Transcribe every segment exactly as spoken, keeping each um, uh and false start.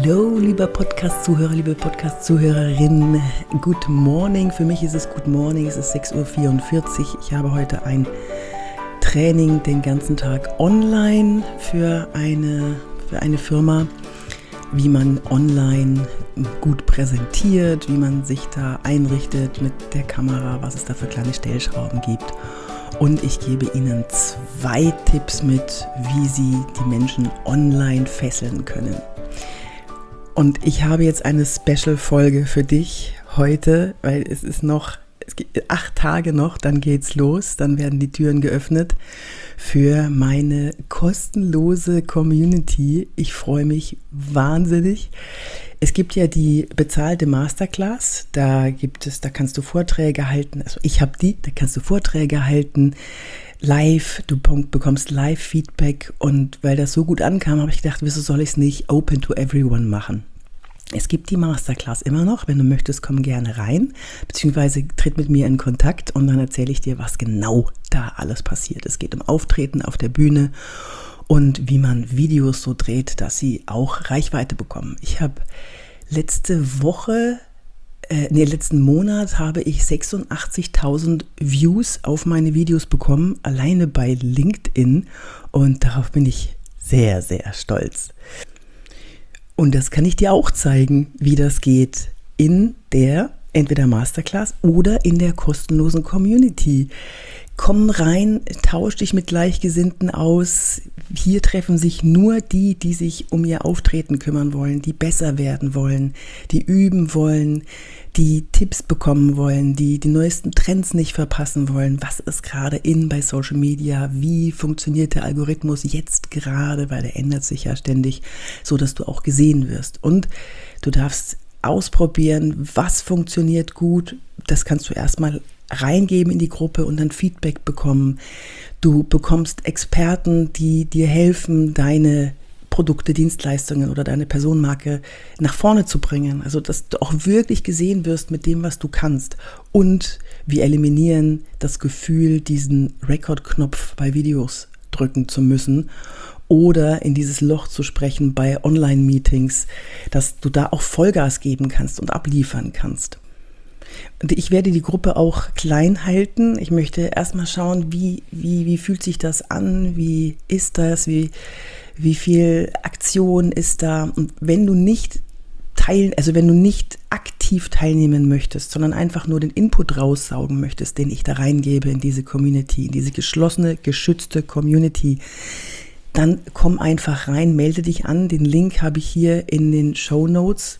Hallo, lieber Podcast-Zuhörer, liebe Podcast-Zuhörerin. Good morning. Für mich ist es Good morning. Es ist sechs Uhr vierundvierzig. Ich habe heute ein Training den ganzen Tag online für eine, für eine Firma, wie man online gut präsentiert, wie man sich da einrichtet mit der Kamera, was es da für kleine Stellschrauben gibt. Und ich gebe Ihnen zwei Tipps mit, wie Sie die Menschen online fesseln können. Und ich habe jetzt eine Special-Folge für dich heute, weil es ist noch, es gibt acht Tage noch, dann geht's los, dann werden die Türen geöffnet für meine kostenlose Community. Ich freue mich wahnsinnig. Es gibt ja die bezahlte Masterclass, da gibt es, da kannst du Vorträge halten, also ich habe die, da kannst du Vorträge halten, live, du bekommst Live-Feedback und weil das so gut ankam, habe ich gedacht, wieso soll ich es nicht open to everyone machen? Es gibt die Masterclass immer noch, wenn du möchtest, komm gerne rein, beziehungsweise tritt mit mir in Kontakt und dann erzähle ich dir, was genau da alles passiert. Es geht um Auftreten auf der Bühne und wie man Videos so dreht, dass sie auch Reichweite bekommen. Ich habe letzte Woche, äh, nee, letzten Monat habe ich sechsundachtzigtausend Views auf meine Videos bekommen, alleine bei LinkedIn und darauf bin ich sehr, sehr stolz. Und das kann ich dir auch zeigen, wie das geht in der entweder Masterclass oder in der kostenlosen Community. Komm rein, tausch dich mit Gleichgesinnten aus. Hier treffen sich nur die, die sich um ihr Auftreten kümmern wollen, die besser werden wollen, die üben wollen, die Tipps bekommen wollen, die die neuesten Trends nicht verpassen wollen. Was ist gerade in bei Social Media? Wie funktioniert der Algorithmus jetzt gerade? Weil der ändert sich ja ständig, so dass du auch gesehen wirst. Und du darfst ausprobieren, was funktioniert gut. Das kannst du erstmal reingeben in die Gruppe und dann Feedback bekommen. Du bekommst Experten, die dir helfen, deine Produkte, Dienstleistungen oder deine Personenmarke nach vorne zu bringen. Also, dass du auch wirklich gesehen wirst mit dem, was du kannst. Und wir eliminieren das Gefühl, diesen Record-Knopf bei Videos drücken zu müssen oder in dieses Loch zu sprechen bei Online-Meetings, dass du da auch Vollgas geben kannst und abliefern kannst. Und ich werde die Gruppe auch klein halten. Ich möchte erstmal schauen, wie, wie, wie fühlt sich das an, wie ist das, wie, wie viel Aktion ist da. Und wenn du nicht teilen, also wenn du nicht aktiv teilnehmen möchtest, sondern einfach nur den Input raussaugen möchtest, den ich da reingebe in diese Community, in diese geschlossene, geschützte Community, dann komm einfach rein, melde dich an. Den Link habe ich hier in den Shownotes.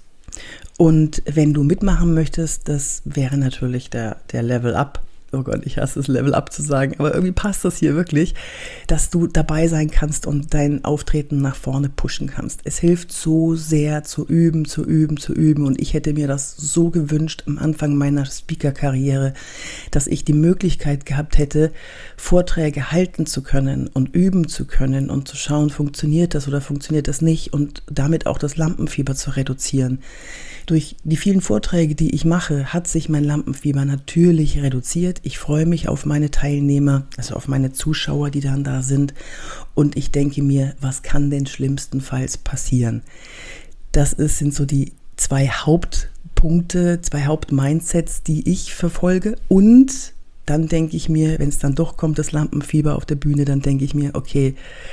Und wenn du mitmachen möchtest, das wäre natürlich der, der Level Up. Oh Gott, ich hasse es, Level Up zu sagen, aber irgendwie passt das hier wirklich, dass du dabei sein kannst und dein Auftreten nach vorne pushen kannst. Es hilft so sehr zu üben, zu üben, zu üben und ich hätte mir das so gewünscht am Anfang meiner Speaker-Karriere, dass ich die Möglichkeit gehabt hätte, Vorträge halten zu können und üben zu können und zu schauen, funktioniert das oder funktioniert das nicht und damit auch das Lampenfieber zu reduzieren. Durch die vielen Vorträge, die ich mache, hat sich mein Lampenfieber natürlich reduziert. Ich freue mich auf meine Teilnehmer, also auf meine Zuschauer, die dann da sind. Und ich denke mir, was kann denn schlimmstenfalls passieren? Das ist, sind so die zwei Hauptpunkte, zwei Hauptmindsets, die ich verfolge. Und dann denke ich mir, wenn es dann doch kommt, das Lampenfieber auf der Bühne, dann denke ich mir, okay,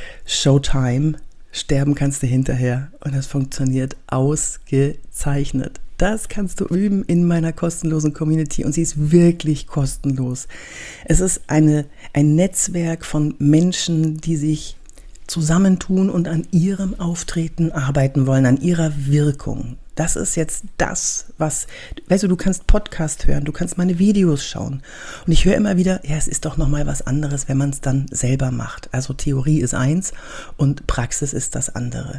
Showtime. Sterben kannst du hinterher und das funktioniert ausgezeichnet. Das kannst du üben in meiner kostenlosen Community und sie ist wirklich kostenlos. Es ist eine, ein Netzwerk von Menschen, die sich zusammentun und an ihrem Auftreten arbeiten wollen, an ihrer Wirkung. Das ist jetzt das, was, weißt du, du kannst Podcast hören, du kannst meine Videos schauen. Und ich höre immer wieder, ja, es ist doch nochmal was anderes, wenn man es dann selber macht. Also Theorie ist eins und Praxis ist das andere.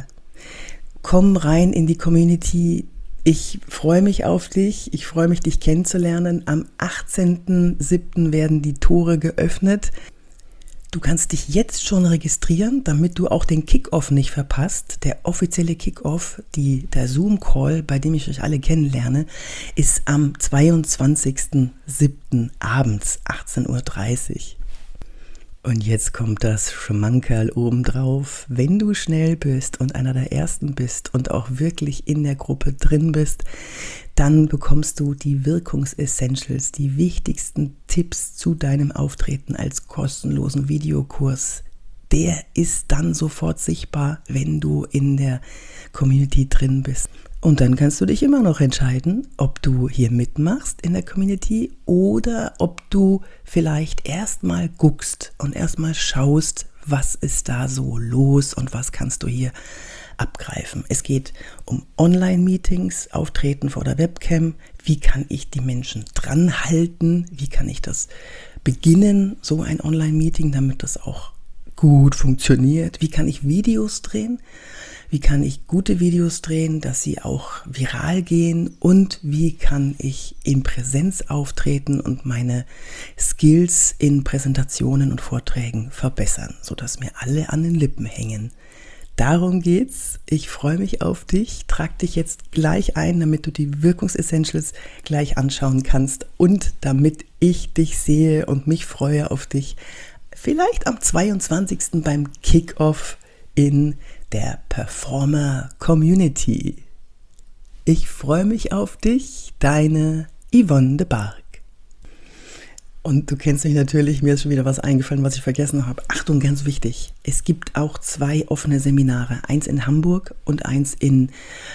Komm rein in die Community. Ich freue mich auf dich. Ich freue mich, dich kennenzulernen. Am achtzehnten siebten werden die Tore geöffnet. Du kannst dich jetzt schon registrieren, damit du auch den Kick-Off nicht verpasst. Der offizielle Kick-Off, die, der Zoom-Call, bei dem ich euch alle kennenlerne, ist am zweiundzwanzigsten siebten abends, achtzehn Uhr dreißig. Und jetzt kommt das Schmankerl obendrauf. Wenn du schnell bist und einer der Ersten bist und auch wirklich in der Gruppe drin bist, dann bekommst du die Wirkungsessentials, die wichtigsten Tipps zu deinem Auftreten als kostenlosen Videokurs. Der ist dann sofort sichtbar, wenn du in der Community drin bist. Und dann kannst du dich immer noch entscheiden, ob du hier mitmachst in der Community oder ob du vielleicht erstmal guckst und erstmal schaust, was ist da so los und was kannst du hier abgreifen. Es geht um Online-Meetings, Auftreten vor der Webcam. Wie kann ich die Menschen dran halten? Wie kann ich das beginnen, so ein Online-Meeting, damit das auch gut funktioniert? Wie kann ich Videos drehen? Wie kann ich gute Videos drehen, dass sie auch viral gehen? Und wie kann ich in Präsenz auftreten und meine Skills in Präsentationen und Vorträgen verbessern, sodass mir alle an den Lippen hängen? Darum geht's. Ich freue mich auf dich. Trag dich jetzt gleich ein, damit du die Wirkungsessentials gleich anschauen kannst und damit ich dich sehe und mich freue auf dich. Vielleicht am zweiundzwanzigsten beim Kickoff in der Performer Community. Ich freue mich auf dich, deine Yvonne de Barg. Und du kennst mich natürlich, mir ist schon wieder was eingefallen, was ich vergessen habe. Achtung, ganz wichtig, es gibt auch zwei offene Seminare, eins in Hamburg und eins in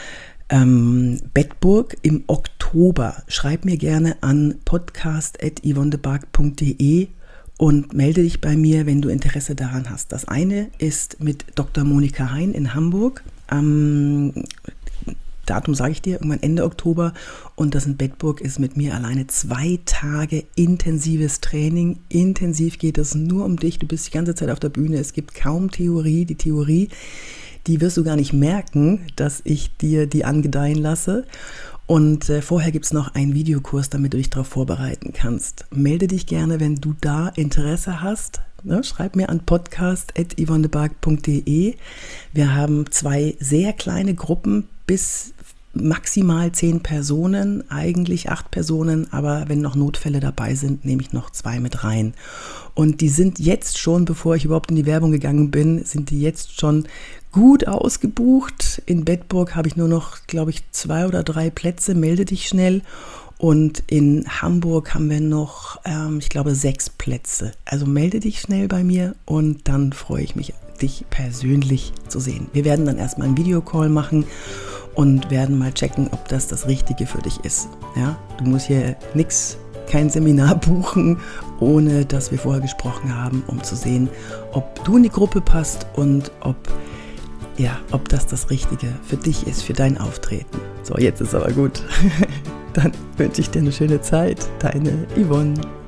ähm, Bedburg im Oktober. Schreib mir gerne an podcast at yvonne de barg punkt de und melde dich bei mir, wenn du Interesse daran hast. Das eine ist mit Doktor Monika Hein in Hamburg am Datum sage ich dir, irgendwann Ende Oktober, und das in Bedburg ist mit mir alleine zwei Tage intensives Training. Intensiv geht es nur um dich, du bist die ganze Zeit auf der Bühne, es gibt kaum Theorie. Die Theorie, die wirst du gar nicht merken, dass ich dir die angedeihen lasse. Und äh, vorher gibt es noch einen Videokurs, damit du dich darauf vorbereiten kannst. Melde dich gerne, wenn du da Interesse hast. Ne? Schreib mir an podcast at yvonne de barg punkt de. Wir haben zwei sehr kleine Gruppen, bis maximal zehn Personen, eigentlich acht Personen, aber wenn noch Notfälle dabei sind, nehme ich noch zwei mit rein. Und die sind jetzt schon, bevor ich überhaupt in die Werbung gegangen bin, sind die jetzt schon gut ausgebucht. In Bedburg habe ich nur noch, glaube ich, zwei oder drei Plätze, melde dich schnell. Und in Hamburg haben wir noch, ähm, ich glaube, sechs Plätze. Also melde dich schnell bei mir und dann freue ich mich, dich persönlich zu sehen. Wir werden dann erstmal einen Videocall machen und werden mal checken, ob das das Richtige für dich ist. Ja, du musst hier nichts, kein Seminar buchen, ohne dass wir vorher gesprochen haben, um zu sehen, ob du in die Gruppe passt und ob, ja, ob das das Richtige für dich ist, für dein Auftreten. So, jetzt ist aber gut. Dann wünsche ich dir eine schöne Zeit. Deine Yvonne.